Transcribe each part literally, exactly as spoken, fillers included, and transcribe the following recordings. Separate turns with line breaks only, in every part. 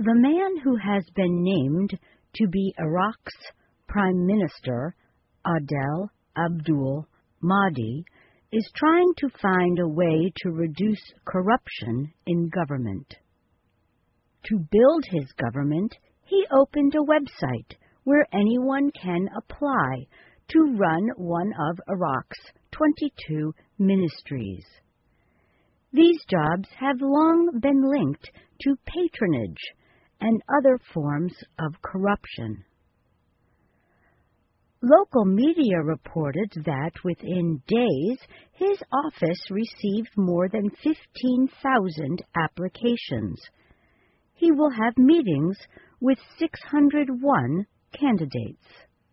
The man who has been named to be Iraq's Prime Minister, Adel Abdul Mahdi, is trying to find a way to reduce corruption in government. To build his government, he opened a website where anyone can apply to run one of Iraq's twenty-two ministries. These jobs have long been linked to patronage and other forms of corruption. Local media reported that within days his office received more than fifteen thousand applications. He will have meetings with six hundred one candidates.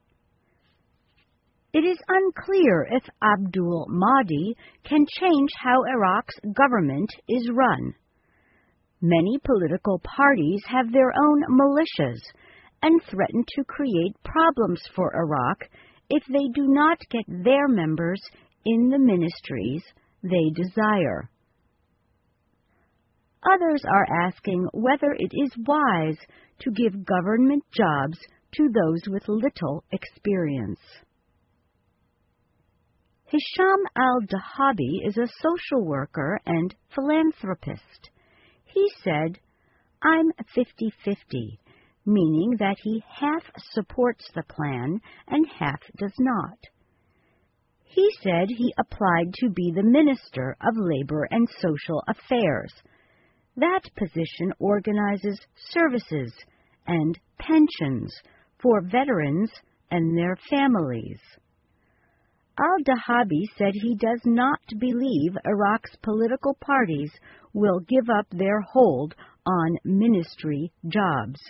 It is unclear if Abdul Mahdi can change how Iraq's government is run. Many political parties have their own militias and threaten to create problems for Iraq if they do not get their members in the ministries they desire. Others are asking whether it is wise to give government jobs to those with little experience. Hisham al-Dahabi is a social worker and philanthropist. He said, "I'm fifty-fifty, meaning that he half supports the plan and half does not." He said he applied to be the Minister of Labor and Social Affairs. That position organizes services and pensions for veterans and their families. Al-Dahabi said he does not believe Iraq's political parties will give up their hold on ministry jobs.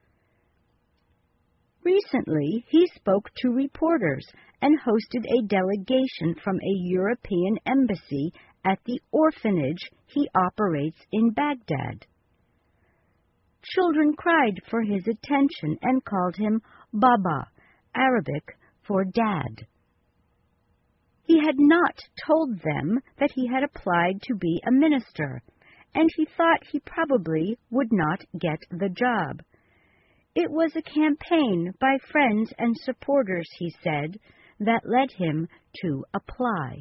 Recently, he spoke to reporters and hosted a delegation from a European embassy at the orphanage he operates in Baghdad. Children cried for his attention and called him Baba, Arabic for dad. He had not told them that he had applied to be a minister, and he thought he probably would not get the job. It was a campaign by friends and supporters, he said, that led him to apply.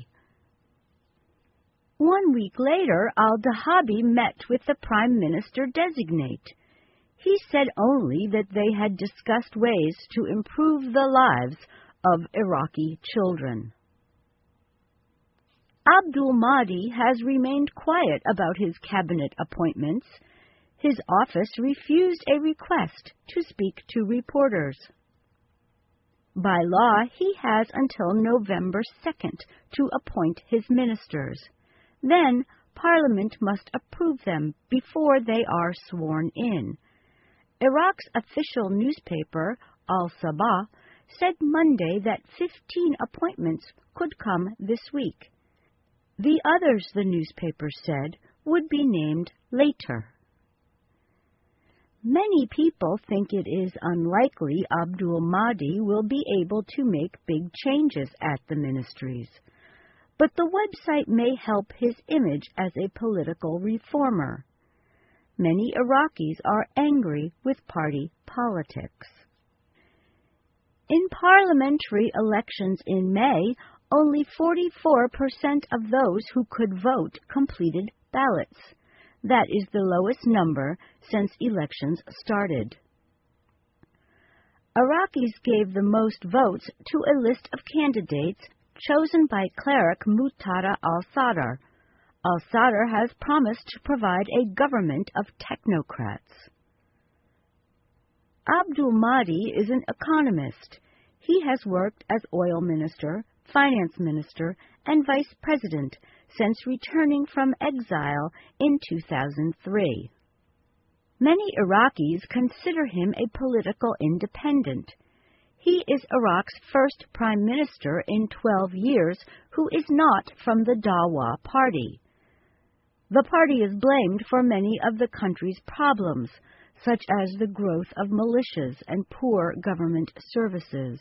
One week later, al-Dahabi met with the Prime Minister-designate. He said only that they had discussed ways to improve the lives of Iraqi children. Abdul Mahdi has remained quiet about his cabinet appointments. His office refused a request to speak to reporters. By law, he has until November second to appoint his ministers. Then, Parliament must approve them before they are sworn in. Iraq's official newspaper, Al-Sabah, said Monday that fifteen appointments could come this week. The others, the newspaper said, would be named later. Many people think it is unlikely Abdul Mahdi will be able to make big changes at the ministries, but the website may help his image as a political reformer. Many Iraqis are angry with party politics. In parliamentary elections in May, only forty-four percent of those who could vote completed ballots. That is the lowest number since elections started. Iraqis gave the most votes to a list of candidates chosen by cleric Muqtada al-Sadr. Al-Sadr has promised to provide a government of technocrats. Abdul Mahdi is an economist. He has worked as oil minister, finance minister, and vice president since returning from exile in two thousand three. Many Iraqis consider him a political independent. He is Iraq's first prime minister in twelve years who is not from the Dawa party. The party is blamed for many of the country's problems, such as the growth of militias and poor government services.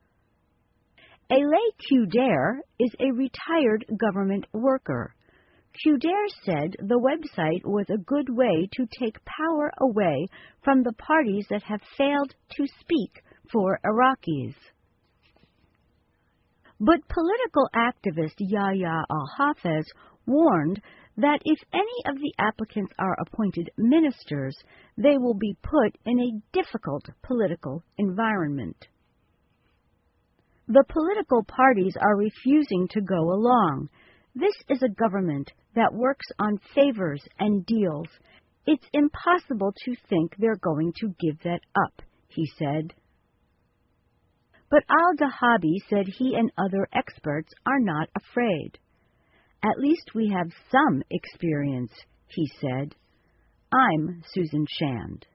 Alay Qudar is a retired government worker. Qudar said the website was a good way to take power away from the parties that have failed to speak for Iraqis. But political activist Yahya al-Hafez warned that if any of the applicants are appointed ministers, they will be put in a difficult political environment. The political parties are refusing to go along. This is a government that works on favors and deals. It's impossible to think they're going to give that up, he said. But al-Dahabi said he and other experts are not afraid. At least we have some experience, he said. I'm Susan Shand.